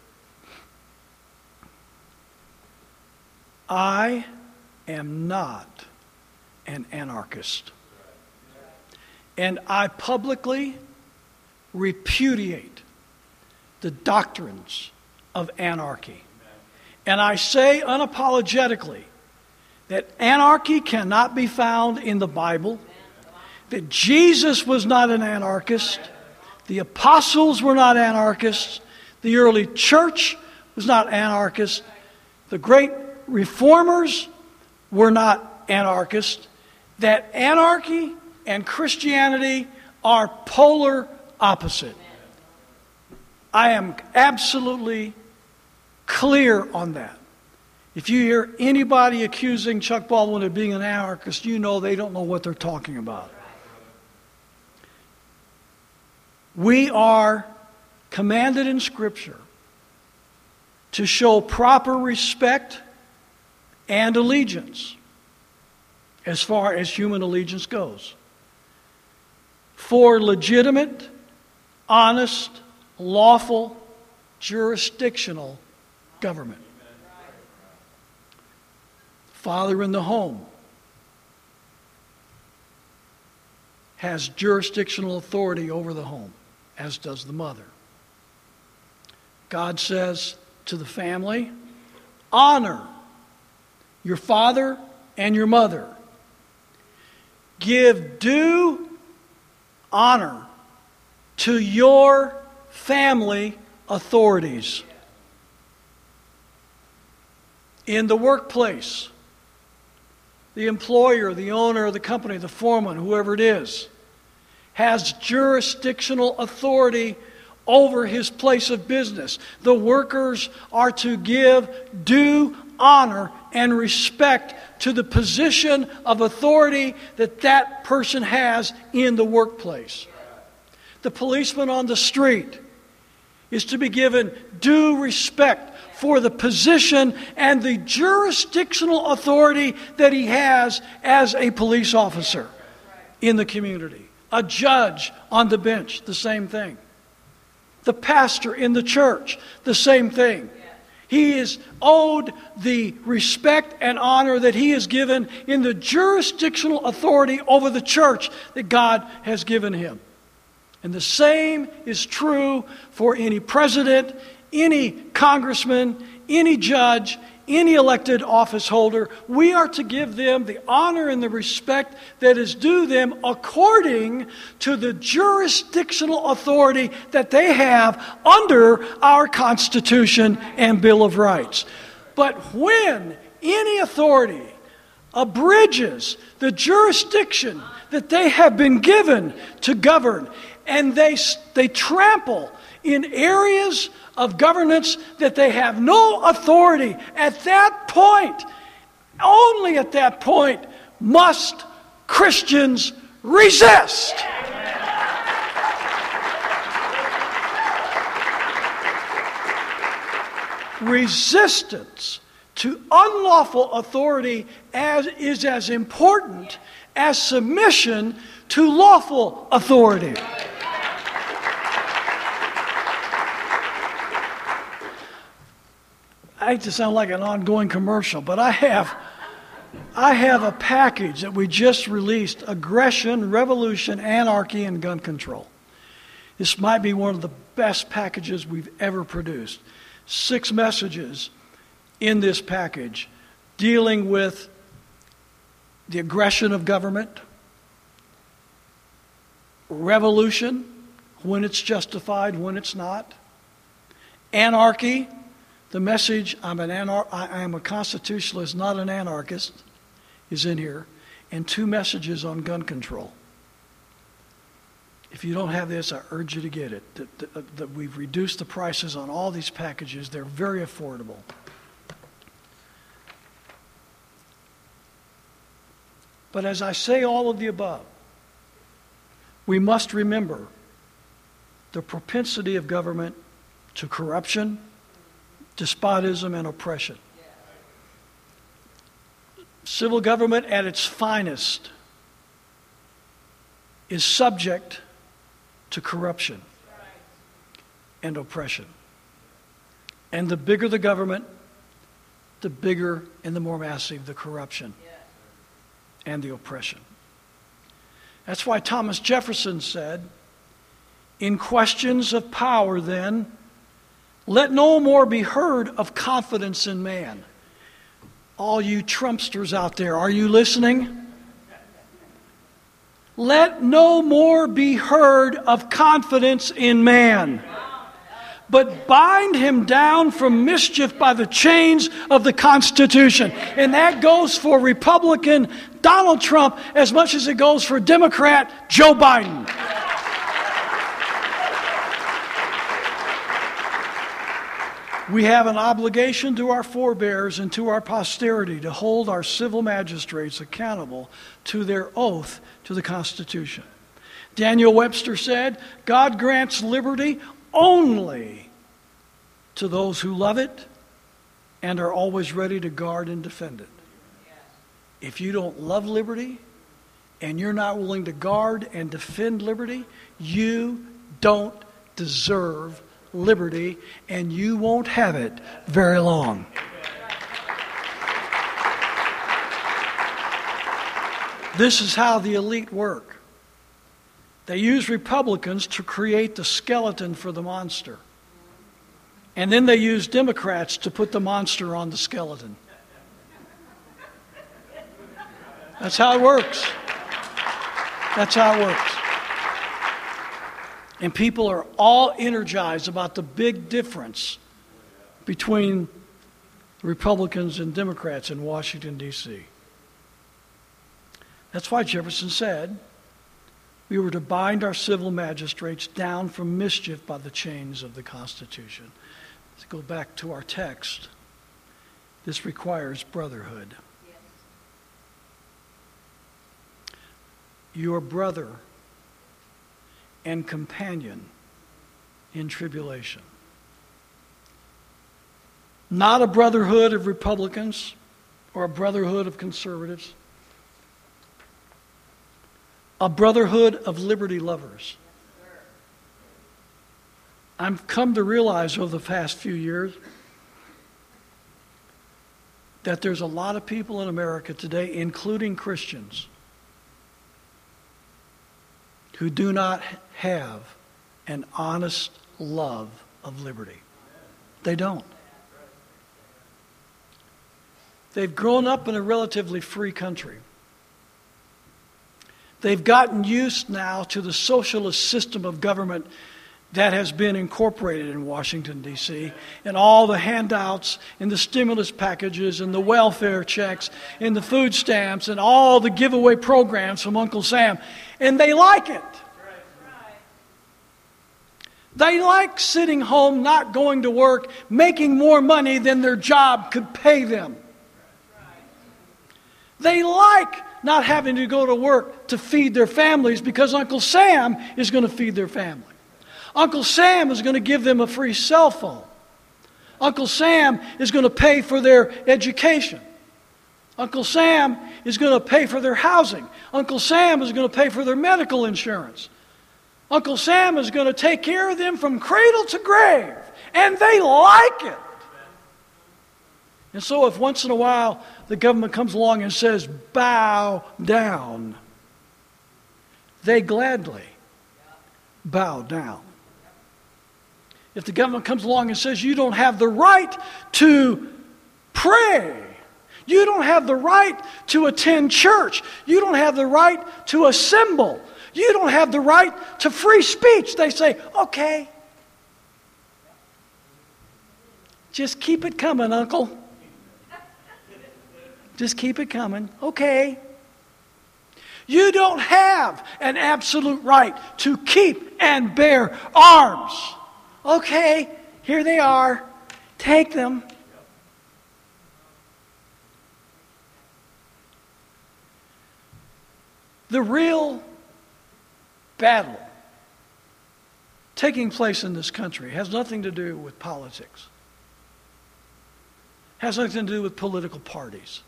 S1: I am not an anarchist. And I publicly repudiate the doctrines of anarchy. And I say unapologetically that anarchy cannot be found in the Bible, that Jesus was not an anarchist, the apostles were not anarchists, the early church was not anarchist, the great reformers were not anarchists, that anarchy and Christianity are polar opposite. I am absolutely clear on that. If you hear anybody accusing Chuck Baldwin of being an anarchist, you know they don't know what they're talking about. We are commanded in Scripture to show proper respect and allegiance as far as human allegiance goes for legitimate, honest, lawful, jurisdictional government. Father in the home has jurisdictional authority over the home, as does the mother. God says to the family, honor your father and your mother. Give due honor to your family authorities. In the workplace, the employer, the owner of the company, the foreman, whoever it is, has jurisdictional authority over his place of business. The workers are to give due honor and respect to the position of authority that that person has in the workplace. The policeman on the street is to be given due respect for the position and the jurisdictional authority that he has as a police officer in the community. A judge on the bench, the same thing. The pastor in the church, the same thing. He is owed the respect and honor that he is given in the jurisdictional authority over the church that God has given him. And the same is true for any president, any congressman, any judge, any elected office holder. We are to give them the honor and the respect that is due them according to the jurisdictional authority that they have under our Constitution and Bill of Rights. But when any authority abridges the jurisdiction that they have been given to govern, and they trample in areas of governance that they have no authority, at that point, only at that point, must Christians resist. Resistance to unlawful authority is as important as submission to lawful authority. I hate to sound like an ongoing commercial, but I have a package that we just released, Aggression, Revolution, Anarchy, and Gun Control. This might be one of the best packages we've ever produced. 6 messages in this package dealing with the aggression of government, revolution, when it's justified, when it's not, anarchy, the message, I am a constitutionalist, not an anarchist, is in here, and 2 messages on gun control. If you don't have this, I urge you to get it. That we've reduced the prices on all these packages. They're very affordable. But as I say all of the above, we must remember the propensity of government to corruption, despotism, and oppression. Civil government at its finest is subject to corruption and oppression. And the bigger the government, the bigger and the more massive the corruption and the oppression. That's why Thomas Jefferson said, in questions of power, then, let no more be heard of confidence in man. All you Trumpsters out there, are you listening? Let no more be heard of confidence in man, but bind him down from mischief by the chains of the Constitution. And that goes for Republican Donald Trump as much as it goes for Democrat Joe Biden. We have an obligation to our forebears and to our posterity to hold our civil magistrates accountable to their oath to the Constitution. Daniel Webster said, God grants liberty only to those who love it and are always ready to guard and defend it. If you don't love liberty and you're not willing to guard and defend liberty, you don't deserve liberty, and you won't have it very long. This is how the elite work. They use Republicans to create the skeleton for the monster. And then they use Democrats to put the monster on the skeleton. That's how it works. That's how it works. And people are all energized about the big difference between Republicans and Democrats in Washington, D.C. That's why Jefferson said we were to bind our civil magistrates down from mischief by the chains of the Constitution. Let's go back to our text. This requires brotherhood. Your brother and companion in tribulation. Not a brotherhood of Republicans or a brotherhood of conservatives. A brotherhood of liberty lovers. I've come to realize over the past few years that there's a lot of people in America today, including Christians, who do not have an honest love of liberty. They don't. They've grown up in a relatively free country. They've gotten used now to the socialist system of government that has been incorporated in Washington, D.C., and all the handouts and the stimulus packages and the welfare checks and the food stamps and all the giveaway programs from Uncle Sam. And they like it. They like sitting home, not going to work, making more money than their job could pay them. They like not having to go to work to feed their families because Uncle Sam is going to feed their family. Uncle Sam is going to give them a free cell phone. Uncle Sam is going to pay for their education. Uncle Sam is going to pay for their housing. Uncle Sam is going to pay for their medical insurance. Uncle Sam is going to take care of them from cradle to grave. And they like it. And so if once in a while the government comes along and says, bow down, they gladly bow down. If the government comes along and says you don't have the right to pray, You don't have the right to attend church. You don't have the right to assemble. You don't have the right to free speech. They say, okay, just keep it coming, uncle. Just keep it coming. Okay. You don't have an absolute right to keep and bear arms. Okay, here they are. Take them. The real battle taking place in this country has nothing to do with politics. Has nothing to do with political parties.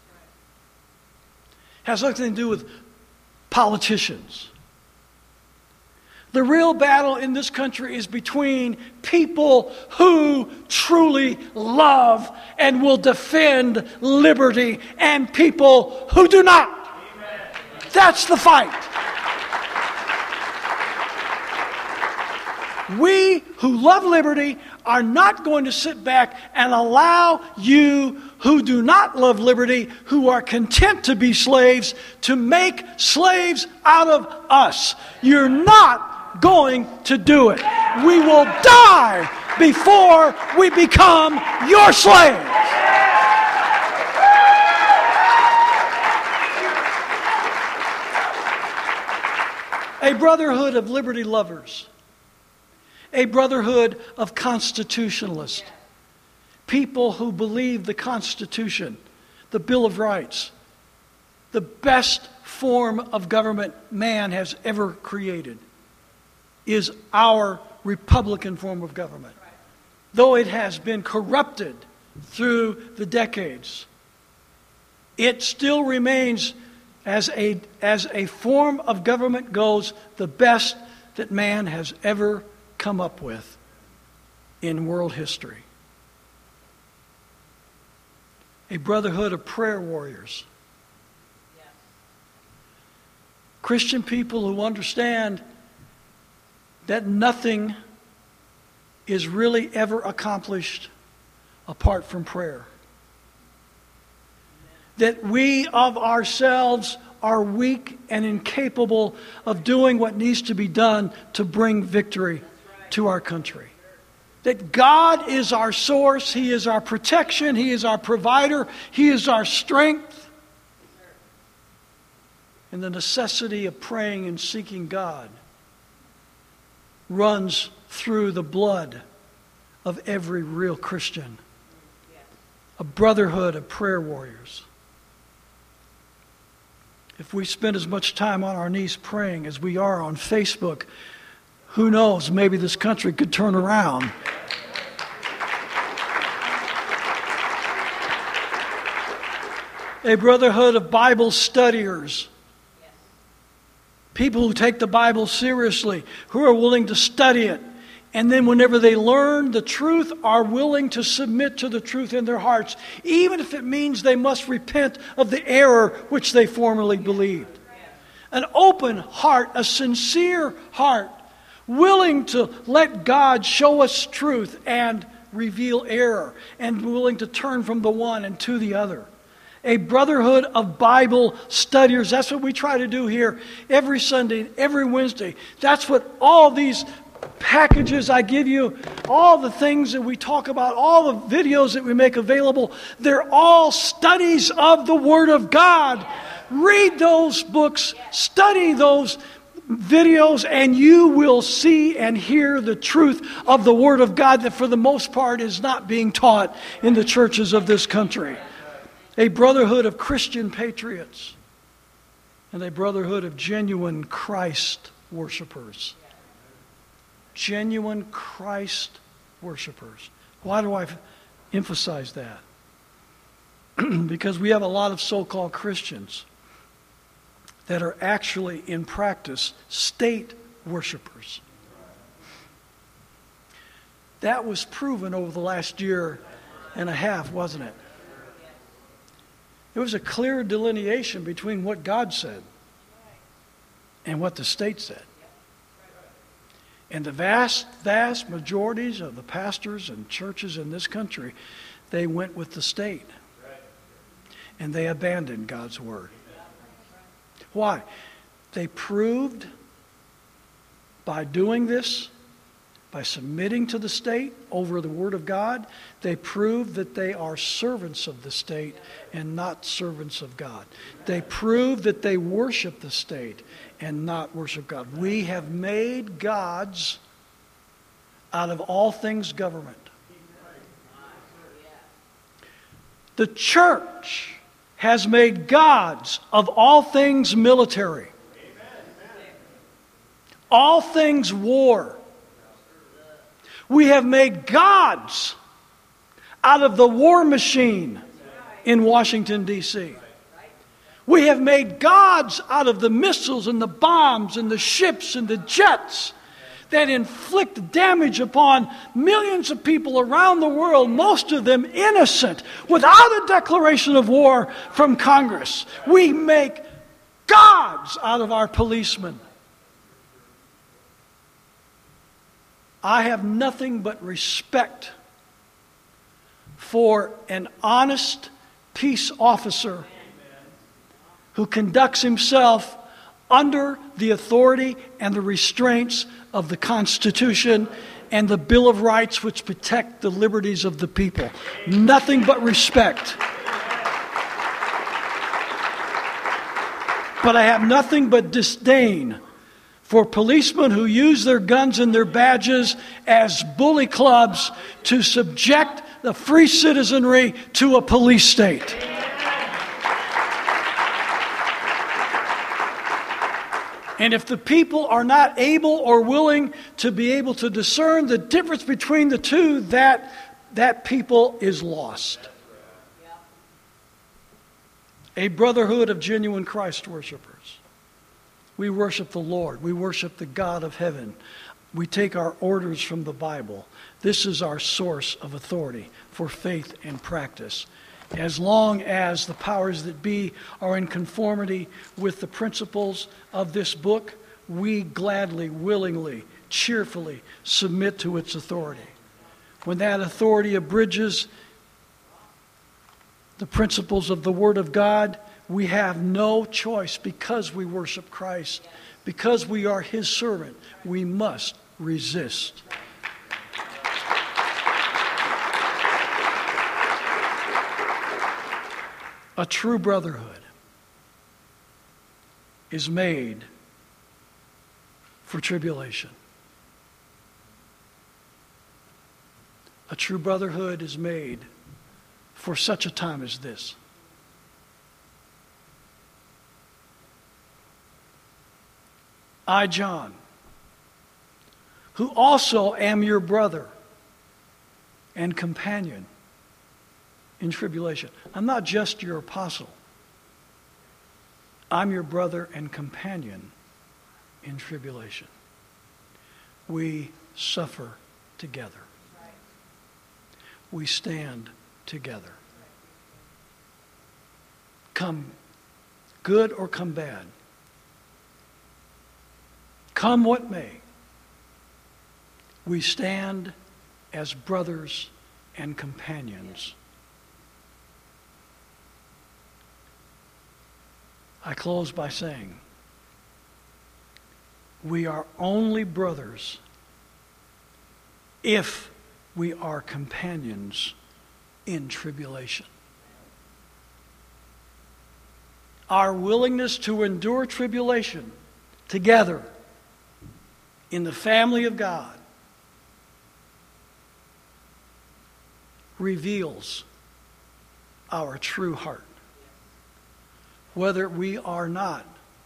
S1: Has nothing to do with politicians. The real battle in this country is between people who truly love and will defend liberty and people who do not. Amen. That's the fight. We who love liberty are not going to sit back and allow you who do not love liberty, who are content to be slaves, to make slaves out of us. You're not going to do it. We will die before we become your slaves. A brotherhood of liberty lovers. A brotherhood of constitutionalists. People who believe the Constitution, the Bill of Rights, the best form of government man has ever created, is our Republican form of government. Though it has been corrupted through the decades, it still remains, as a form of government goes, the best that man has ever come up with in world history. A brotherhood of prayer warriors. Yes. Christian people who understand that nothing is really ever accomplished apart from prayer. That we of ourselves are weak and incapable of doing what needs to be done to bring victory to our country. That God is our source, He is our protection, He is our provider, He is our strength. And the necessity of praying and seeking God runs through the blood of every real Christian. A brotherhood of prayer warriors. If we spend as much time on our knees praying as we are on Facebook, who knows, maybe this country could turn around. A brotherhood of Bible studiers. People who take the Bible seriously, who are willing to study it. And then whenever they learn the truth, are willing to submit to the truth in their hearts, even if it means they must repent of the error which they formerly believed. An open heart, a sincere heart, willing to let God show us truth and reveal error, and willing to turn from the one and to the other. A brotherhood of Bible studiers. That's what we try to do here every Sunday, every Wednesday. That's what all these packages I give you, all the things that we talk about, all the videos that we make available, they're all studies of the Word of God. Read those books, study those videos, and you will see and hear the truth of the Word of God that for the most part is not being taught in the churches of this country. A brotherhood of Christian patriots and a brotherhood of genuine Christ worshipers. Genuine Christ worshipers. Why do I emphasize that? Because we have a lot of so-called Christians that are actually, in practice, state worshipers. That was proven over the last year and a half, wasn't it? There was a clear delineation between what God said and what the state said. And the vast majorities of the pastors and churches in this country, they went with the state. and they abandoned God's word. Why? They proved by doing this, by submitting to the state over the word of God, they prove that they are servants of the state and not servants of God. They prove that they worship the state and not worship God. We have made gods out of all things government. The church has made gods of all things military, all things war. We have made gods out of the war machine in Washington, D.C. We have made gods out of the missiles and the bombs and the ships and the jets that inflict damage upon millions of people around the world, most of them innocent, without a declaration of war from Congress. We make gods out of our policemen. I have nothing but respect for an honest peace officer who conducts himself under the authority and the restraints of the Constitution and the Bill of Rights, which protect the liberties of the people. Nothing but respect. But I have nothing but disdain for policemen who use their guns and their badges as bully clubs to subject the free citizenry to a police state. And if the people are not able or willing to be able to discern the difference between the two, that people is lost. A brotherhood of genuine Christ worshipers. We worship the Lord. We worship the God of heaven. We take our orders from the Bible. This is our source of authority for faith and practice. As long as the powers that be are in conformity with the principles of this book, we gladly, willingly, cheerfully submit to its authority. When that authority abridges the principles of the Word of God, we have no choice because we worship Christ, because we are His servant. We must resist. A true brotherhood is made for tribulation. A true brotherhood is made for such a time as this. I, John, who also am your brother and companion in tribulation. I'm not just your apostle. I'm your brother and companion in tribulation. We suffer together. We stand together. Come good or come bad. Come what may. We stand as brothers and companions. I close by saying, we are only brothers if we are companions in tribulation. Our willingness to endure tribulation together in the family of God reveals our true heart. Whether or not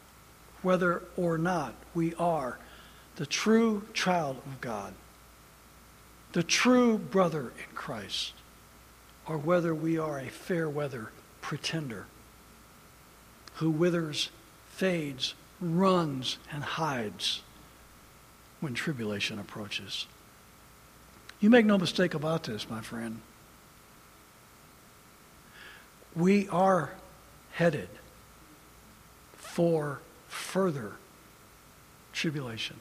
S1: we are the true child of God, the true brother in Christ, or whether we are a fair weather pretender who withers, fades, runs, and hides when tribulation approaches. You make no mistake about this, my friend. We are headed for further tribulation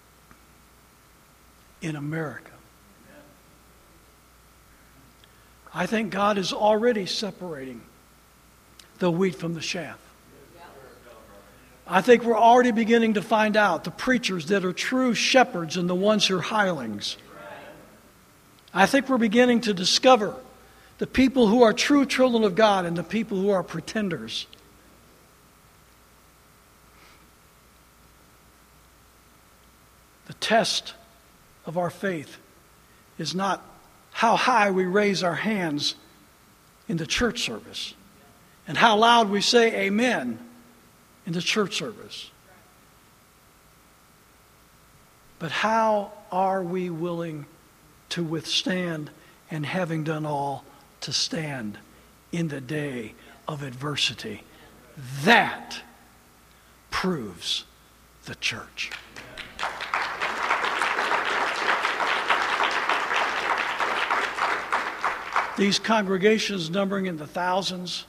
S1: in America. I think God is already separating the wheat from the chaff. I think we're already beginning to find out the preachers that are true shepherds and the ones who are hirelings. I think we're beginning to discover the people who are true children of God and the people who are pretenders. The test of our faith is not how high we raise our hands in the church service and how loud we say amen in the church service. But how are we willing to withstand and, having done all, to stand in the day of adversity? That proves the church. These congregations numbering in the thousands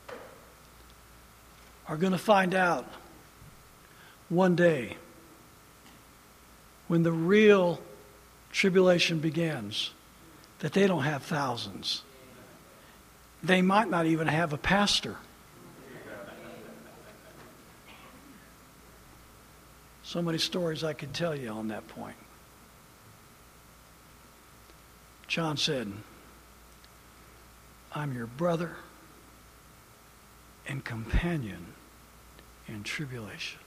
S1: are going to find out one day, when the real tribulation begins, that they don't have thousands. They might not even have a pastor. So many stories I could tell you on that point. John said, I'm your brother and companion in tribulation.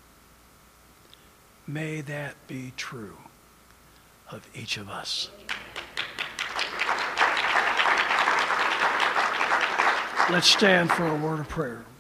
S1: May that be true of each of us. Let's stand for a word of prayer.